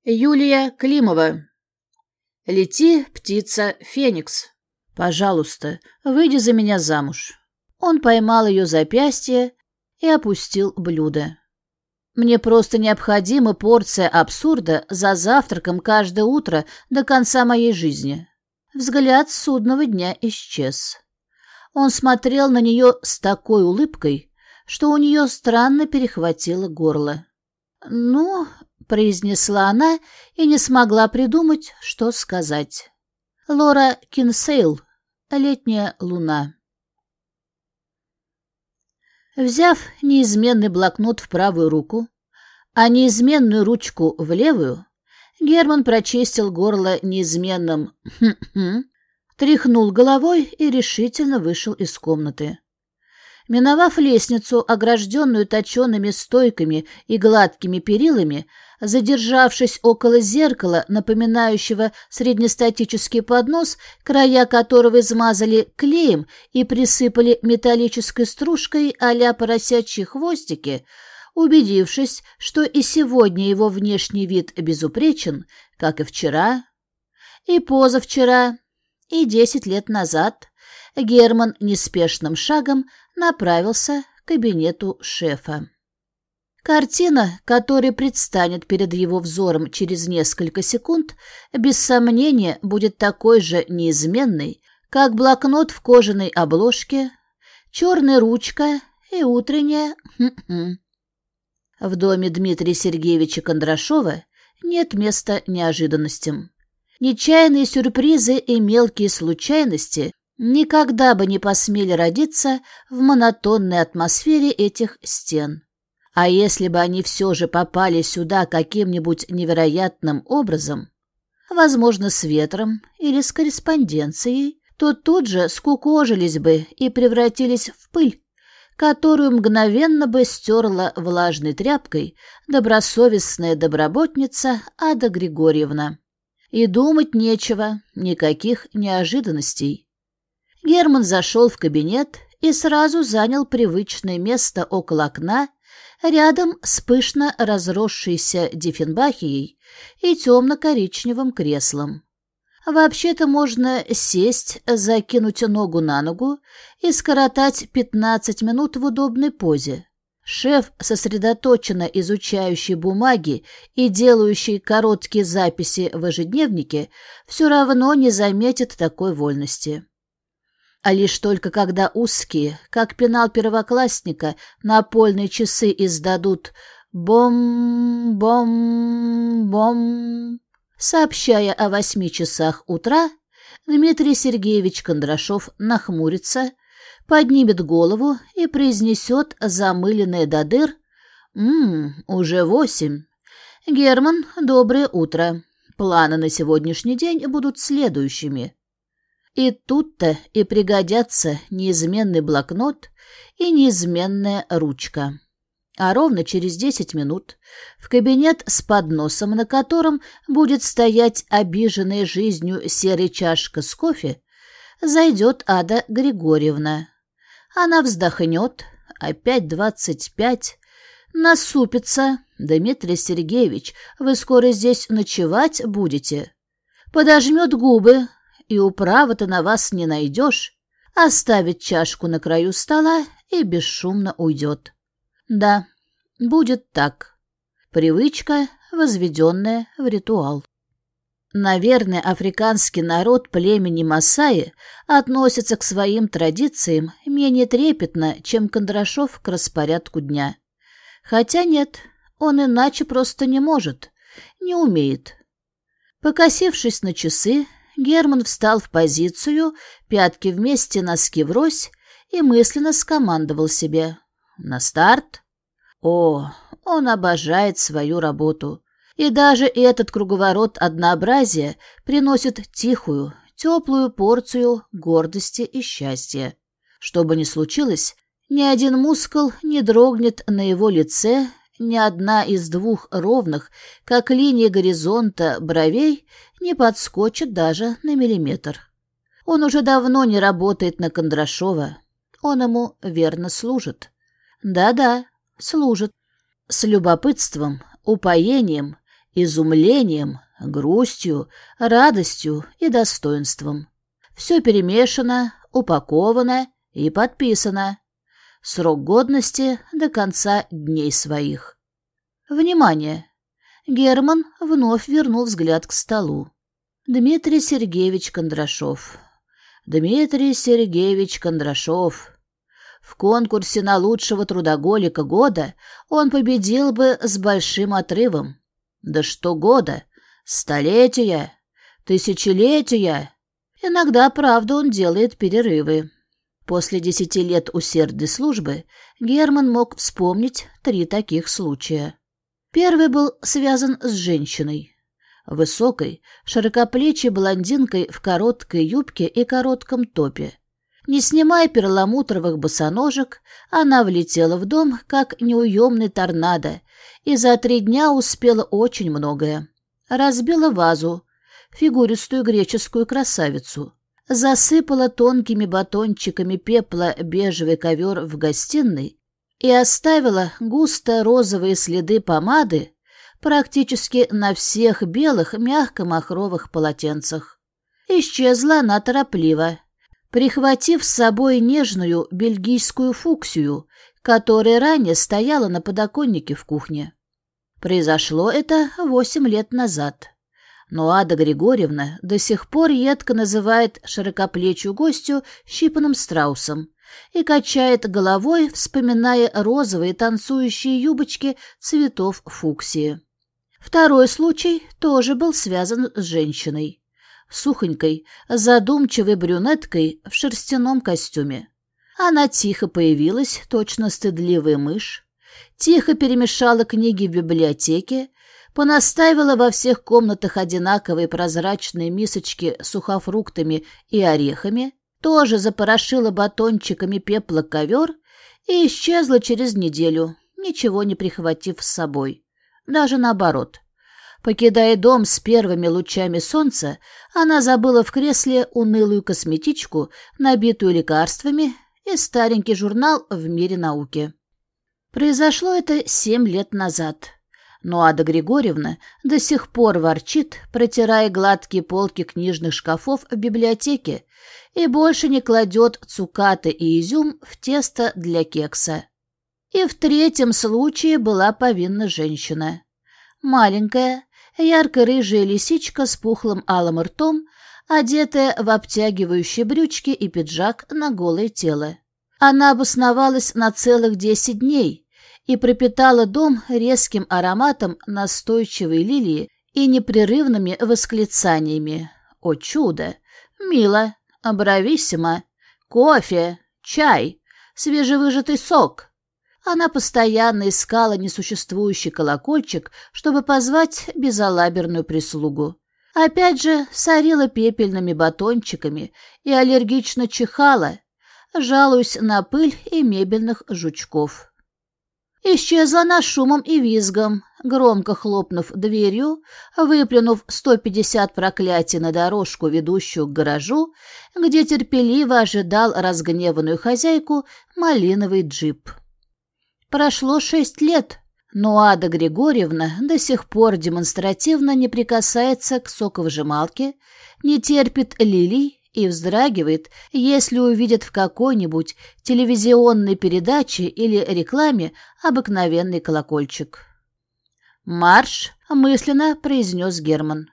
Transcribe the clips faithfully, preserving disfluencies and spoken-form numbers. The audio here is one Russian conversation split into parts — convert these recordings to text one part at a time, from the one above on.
Юлия Климова. Лети, птица, Феникс. Пожалуйста, выйди за меня замуж. Он поймал ее запястье и опустил блюдо. Мне просто необходима порция абсурда за завтраком каждое утро до конца моей жизни. Взгляд судного дня исчез. Он смотрел на нее с такой улыбкой, что у нее странно перехватило горло. «Ну...» — произнесла она и не смогла придумать, что сказать. Лора Кинсейл. «Летняя луна». Взяв неизменный блокнот в правую руку, а неизменную ручку в левую, Герман прочистил горло неизменным «хм-хм», тряхнул головой и решительно вышел из комнаты. Миновав лестницу, огражденную точеными стойками и гладкими перилами, задержавшись около зеркала, напоминающего среднестатический поднос, края которого измазали клеем и присыпали металлической стружкой а-ля поросячьи хвостики, убедившись, что и сегодня его внешний вид безупречен, как и вчера, и позавчера, и десять лет назад, Герман неспешным шагом направился к кабинету шефа. Картина, которая предстанет перед его взором через несколько секунд, без сомнения будет такой же неизменной, как блокнот в кожаной обложке, черная ручка и утренняя «хм-хм». В доме Дмитрия Сергеевича Кондрашова нет места неожиданностям. Нечаянные сюрпризы и мелкие случайности никогда бы не посмели родиться в монотонной атмосфере этих стен. А если бы они все же попали сюда каким-нибудь невероятным образом, возможно, с ветром или с корреспонденцией, то тут же скукожились бы и превратились в пыль, которую мгновенно бы стерла влажной тряпкой добросовестная домработница Ада Григорьевна. И думать нечего, никаких неожиданностей. Герман зашел в кабинет и сразу занял привычное место около окна, рядом с пышно разросшейся диффенбахией и темно-коричневым креслом. Вообще-то можно сесть, закинуть ногу на ногу и скоротать пятнадцать минут в удобной позе. Шеф, сосредоточенно изучающий бумаги и делающий короткие записи в ежедневнике, все равно не заметит такой вольности. А лишь только когда узкие, как пенал первоклассника, напольные часы издадут «бом-бом-бом», сообщая о восьми часах утра, Дмитрий Сергеевич Кондрашов нахмурится, поднимет голову и произнесет замыленное до дыр: «Ммм, уже восемь. Герман, доброе утро. Планы на сегодняшний день будут следующими». И тут-то и пригодятся неизменный блокнот и неизменная ручка. А ровно через десять минут в кабинет с подносом, на котором будет стоять обиженная жизнью серая чашка с кофе, зайдет Ада Григорьевна. Она вздохнет, опять двадцать пять, насупится. «Дмитрий Сергеевич, вы скоро здесь ночевать будете?» Подожмет губы, и управы-то на вас не найдешь, оставит чашку на краю стола и бесшумно уйдет. Да, будет так. Привычка, возведенная в ритуал. Наверное, африканский народ племени Масаи относится к своим традициям менее трепетно, чем Кондрашов к распорядку дня. Хотя нет, он иначе просто не может, не умеет. Покосившись на часы, Герман встал в позицию, пятки вместе, носки врозь, и мысленно скомандовал себе: «На старт!» О, он обожает свою работу. И даже этот круговорот однообразия приносит тихую, теплую порцию гордости и счастья. Что бы ни случилось, ни один мускул не дрогнет на его лице, ни одна из двух ровных, как линия горизонта, бровей не подскочит даже на миллиметр. Он уже давно не работает на Кондрашова. Он ему верно служит. Да-да, служит. С любопытством, упоением изумлением, грустью, радостью и достоинством. Все перемешано, упаковано и подписано. Срок годности до конца дней своих. Внимание! Герман вновь вернул взгляд к столу. Дмитрий Сергеевич Кондрашов. Дмитрий Сергеевич Кондрашов. В конкурсе на лучшего трудоголика года он победил бы с большим отрывом. Да что года? Столетия, тысячелетия. Иногда, правда, он делает перерывы. После десяти лет усердной службы Герман мог вспомнить три таких случая. Первый был связан с женщиной. Высокой, широкоплечей блондинкой в короткой юбке и коротком топе. Не снимая перламутровых босоножек, она влетела в дом, как неуемный торнадо, и за три дня успела очень многое. Разбила вазу, фигуристую греческую красавицу, засыпала тонкими батончиками пепла бежевый ковер в гостиной и оставила густо-розовые следы помады практически на всех белых мягко-махровых полотенцах. Исчезла она торопливо, прихватив с собой нежную бельгийскую фуксию, которая ранее стояла на подоконнике в кухне. Произошло это восемь лет назад. Но Ада Григорьевна до сих пор едко называет широкоплечью гостью щипаным страусом и качает головой, вспоминая розовые танцующие юбочки цветов фуксии. Второй случай тоже был связан с женщиной. Сухонькой, задумчивой брюнеткой в шерстяном костюме. Она тихо появилась, точно стыдливая мышь, тихо перемешала книги в библиотеке, понаставила во всех комнатах одинаковые прозрачные мисочки с сухофруктами и орехами, тоже запорошила батончиками пепла ковер и исчезла через неделю, ничего не прихватив с собой. Даже наоборот. Покидая дом с первыми лучами солнца, она забыла в кресле унылую косметичку, набитую лекарствами, и старенький журнал «В мире науки». Произошло это семь лет назад. Но Ада Григорьевна до сих пор ворчит, протирая гладкие полки книжных шкафов в библиотеке, и больше не кладет цукаты и изюм в тесто для кекса. И в третьем случае была повинна женщина. Маленькая, ярко-рыжая лисичка с пухлым алым ртом, одетая в обтягивающие брючки и пиджак на голое тело. Она обосновалась на целых десять дней и пропитала дом резким ароматом настойчивой лилии и непрерывными восклицаниями. О чудо! Мило! Брависсимо! Кофе! Чай! Свежевыжатый сок! Она постоянно искала несуществующий колокольчик, чтобы позвать безалаберную прислугу. Опять же сорила пепельными батончиками и аллергично чихала, жалуясь на пыль и мебельных жучков. Исчезла она шумом и визгом, громко хлопнув дверью, выплюнув сто пятьдесят проклятий на дорожку, ведущую к гаражу, где терпеливо ожидал разгневанную хозяйку малиновый джип. Прошло шесть лет, но Ада Григорьевна до сих пор демонстративно не прикасается к соковыжималке, не терпит лилий и вздрагивает, если увидит в какой-нибудь телевизионной передаче или рекламе обыкновенный колокольчик. «Марш!» — мысленно произнес Герман.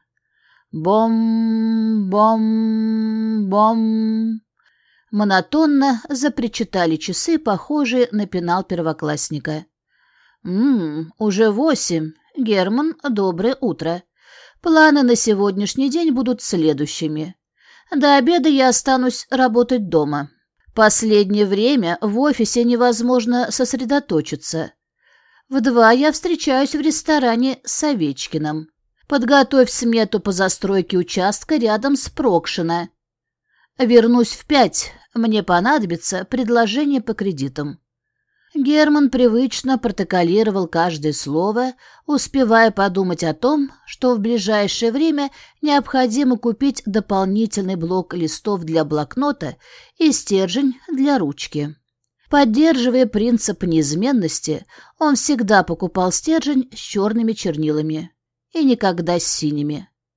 «Бом-бом-бом!» Монотонно запричитали часы, похожие на пенал первоклассника. «Ммм, уже восемь. Герман, доброе утро. Планы на сегодняшний день будут следующими. До обеда я останусь работать дома. Последнее время в офисе невозможно сосредоточиться. В два я встречаюсь в ресторане с Овечкиным. Подготовь смету по застройке участка рядом с Прокшино. Вернусь в пять. Мне понадобится предложение по кредитам». Герман привычно протоколировал каждое слово, успевая подумать о том, что в ближайшее время необходимо купить дополнительный блок листов для блокнота и стержень для ручки. Поддерживая принцип неизменности, он всегда покупал стержень с черными чернилами. и никогда с синими.